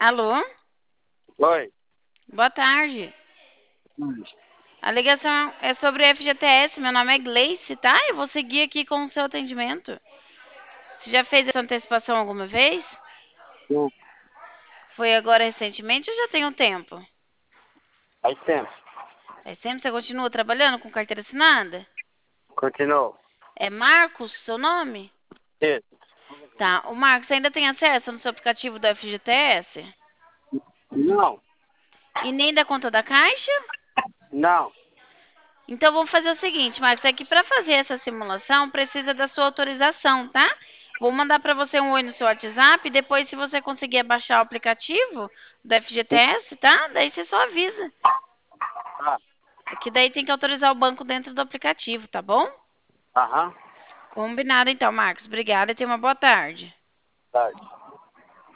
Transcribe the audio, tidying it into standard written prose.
Alô? Oi. Boa tarde. Hum. A ligação é sobre o FGTS. Meu nome é Gleice, tá? Eu vou seguir aqui com o seu atendimento. Você já fez essa antecipação alguma vez? Sim, Foi agora recentemente ou já tem um tempo? faz tempo. É sempre você continua trabalhando com carteira assinada? Continuou. É Marcos, seu nome? Isso. Tá. O Marcos ainda tem acesso no seu aplicativo do FGTS? Não. E nem da conta da Caixa? Não. Então vamos fazer o seguinte, Marcos, é que para fazer essa simulação precisa da sua autorização, tá? Vou mandar para você um oi no seu WhatsApp, depois se você conseguir baixar o aplicativo do FGTS, tá? Daí você só avisa. Ah, É que daí tem que autorizar o banco dentro do aplicativo, tá bom? aham. Combinado então, Marcos. Obrigada e tenha uma boa tarde. Tarde.